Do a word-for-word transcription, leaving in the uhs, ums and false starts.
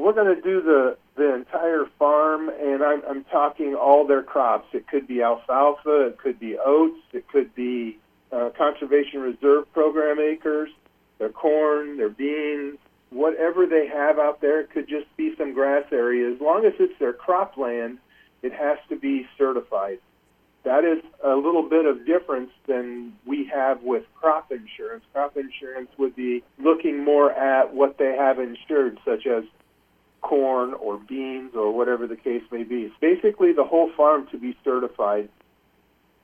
we're going to do the, the entire farm, and I'm, I'm talking all their crops. It could be alfalfa, it could be oats, it could be uh, Conservation Reserve Program acres, their corn, their beans, whatever they have out there. It could just be some grass area. As long as it's their cropland, it has to be certified. That is a little bit of difference than we have with crop insurance. Crop insurance would be looking more at what they have insured, such as corn or beans or whatever the case may be. It's basically the whole farm to be certified.